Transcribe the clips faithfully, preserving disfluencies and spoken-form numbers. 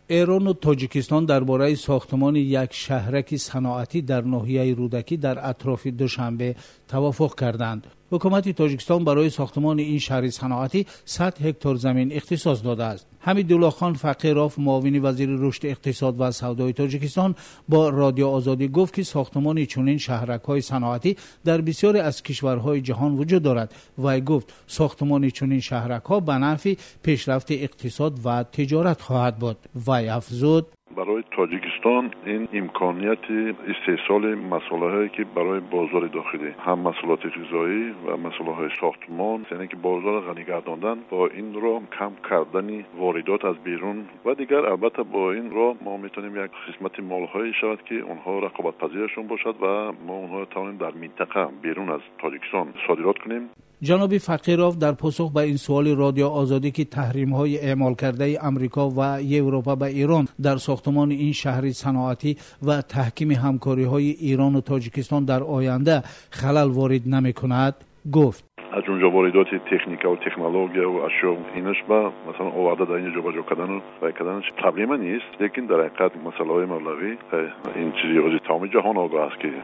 ایران و تاجیکستان درباره ساختمان یک شهرک صنعتی در ناحیه رودکی در اطراف دوشنبه توافق کردند. حکومت تاجیکستان برای ساختمان این شهر صنعتی صد هکتار زمین اختصاص داده است. حمیدالله خان فقیروف، معاون وزیر رشد اقتصاد و سودای تاجیکستان، با رادیو آزادی گفت که ساختمان چنین شهرک‌های صنعتی در بسیاری از کشورهای جهان وجود دارد. وی گفت ساختمان چنین شهرک‌ها به نفع پیشرفت اقتصاد و تجارت خواهد بود. وی افزود: برای تاجیکستان این امکانیت استحصال مسائلی که برای بازار داخلی، هم مسائلات غذایی و مسائل ساختمان، یعنی که بازار غنی گرداندن، با این را کم کردن واردات از بیرون و دیگر، البته با این را ما میتونیم یک قسمت مال‌هایی شود که اونها رقابت پذیرشون باشد و ما اونها توانیم در منطقه بیرون از تاجیکستان صادرات کنیم. جناب فقیروف در پاسخ به این سوال رادیو آزادی که تحریم‌های اعمال کرده امریکا و اروپا به ایران در ساختمان این شهر صنعتی و تحکیم همکاری‌های ایران و تاجیکستان در آینده خلل وارد نمی‌کند، گفت: از جمله واردات تکنیک و تکنولوژی و اشیا اینش با مثلا آورده در اینجا جابجا کردن و کردنش پروبلم نیست، لیکن در حقیقت مسئله مبلغی این چیزی از تمام جهان آگاه است که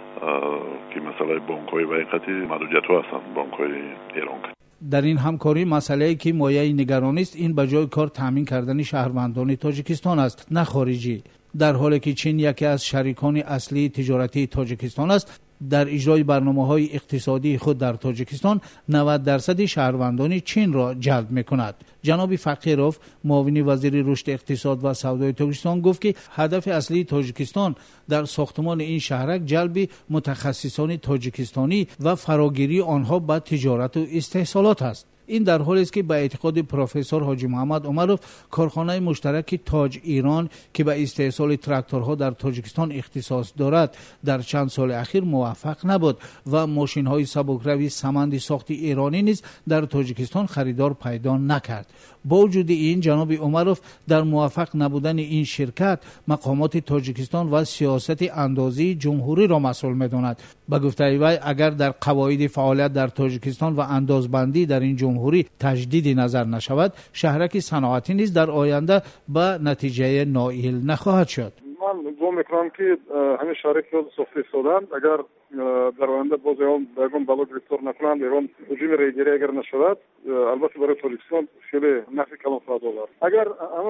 که مسئله بانک‌های و حقیقت محدودیت‌ها هستند بانک‌های ایران. در این همکاری مسئله‌ای که مایه نگرانی است این به جای کار تامین کردن شهروندان تاجیکستان است، نه خارجی. در حالی که چین یکی از شریکان اصلی تجارتی تاجیکستان است، در اجرای برنامه‌های اقتصادی خود در تاجیکستان نود درصد شهروندان چین را جلب می‌کند. جناب فقیروف، معاون وزیر رشد اقتصاد و سودای تاجیکستان، گفت که هدف اصلی تاجیکستان در ساختمان این شهرک جلب متخصصان تاجیکستانی و فراگیری آنها به تجارت و استحصالات است. این در حالی است که به اعتقاد پروفسور حاجی محمد عمروف، کارخانه مشترک تاج ایران که به استحصال تراکتورها در تاجیکستان اختصاص دارد در چند سال اخیر موفق نبود و ماشین‌های سبکروی سمند ساخت ایرانی نیز در تاجیکستان خریدار پیدا نکرد. با وجود این، جناب عمروف در موفق نبودن این شرکت مقامات تاجیکستان و سیاست اندازی جمهوری را مسئول می‌داند. به گفته وی، اگر در قواعد فعالیت در تاجیکستان و اندازبندی در این جمهوری تجدید نظر نشود، شهرک صنعتی نیز در آینده به نتیجه نائل نخواهد شد. من گم میکنم که همین شهرک رو ساخته شدند، اگر در آینده باز هم بیگم بلوک ریستور نکنند، ایران رژیم ریگیری اگر نشود، البته برای تاجیکستان خیلی نفع کلان خواهد آورد. اگر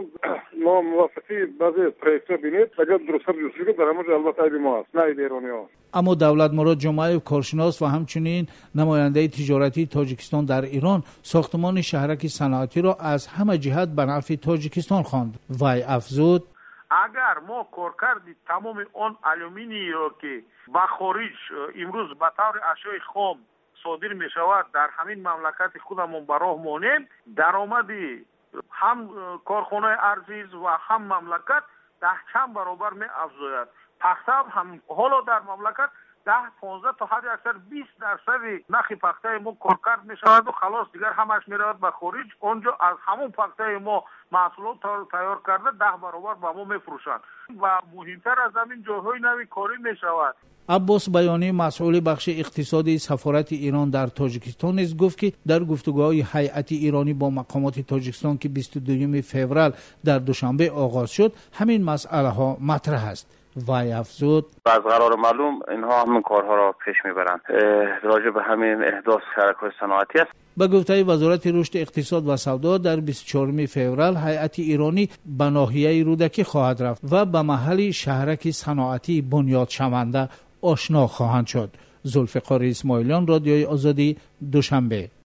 ما موافقی بعضی پروژه بینید، اگر درست جوشی در همون البته عیب ما است، نه عیب ایرانی‌ها. اما دولت مراد جمعه، کارشناس و همچنین نماینده تجارتی تاجیکستان در ایران، ساختمان شهرک صنعتی را از همه جهت به نفع تاجیکستان خواند. وی افزود: اگر ما کارکرد تمام آن آلومینی را که با خارج امروز به طور اشیاء خام صادر می شود در همین مملکت خودمون براه مانیم، درآمد هم کارخانه ارزیز و هم مملکت ده چند برابر می افزاید. پخته هم حالا در مملکت ده پانزده تا حد اکثر بیست درصد نخ پخته ما کارکرد می شود و خلاص دیگر همش می رود به خارج. آنجا از همون پخته ما محصولات تیار کرده ده برابر به ما می فروشند و مهمتر از همین جاهای نوی کاری می شود. عباس بیانی، مسئول بخش اقتصادی سفارت ایران در تاجیکستان، نیز گفت که در گفتگوهای هیئت ایرانی با مقامات تاجیکستان که بیست و دوم فوریه در دوشنبه آغاز شد، همین مسئله ها مطرح است. وی افزود: از قرار معلوم اینها همین کارها را پیش میبرند. راجع به همین احداث شرکای صنعتی است. به گفته وزارت رشد اقتصاد و سودا، در بیست و چهارم فوریه هیئت ایرانی به ناحیه رودکی خواهد رفت و به محل شهرک صنعتی بنیاد شونده آشنا خواهند شد. ذوالفقار اسماعیلیان، رادیوی آزادی، دوشنبه.